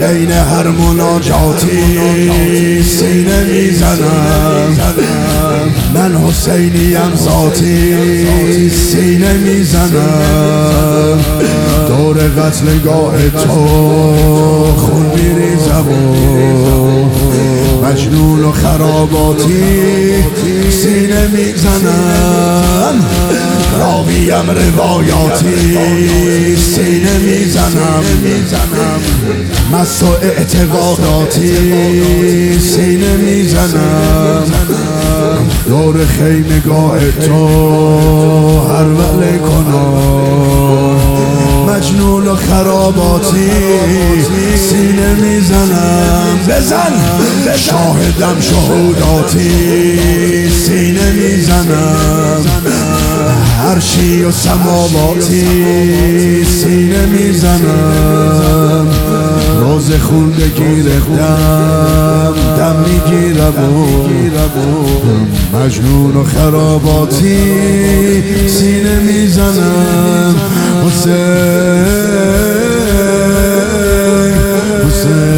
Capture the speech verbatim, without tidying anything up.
بین هر مناجاتی سینه میزنم، من حسینیم ذاتی سینه میزنم، دور قتلگاه تو خون میریزم مجنون و خراباتی سینه میزنم، راویم روایاتی سینه میزنم، مست و اعتقاداتی سینه میزنم، دور خیمگاه تو هر وله کنم مجنون و خراباتی سینه میزنم، بزن شاهدم شهوداتی سینه میزنم، عرشی و سماواتی سینه میزنم، روز خون بگیرم دم میگیرم مجنون و خراباتی سینه میزنم، حسین حسین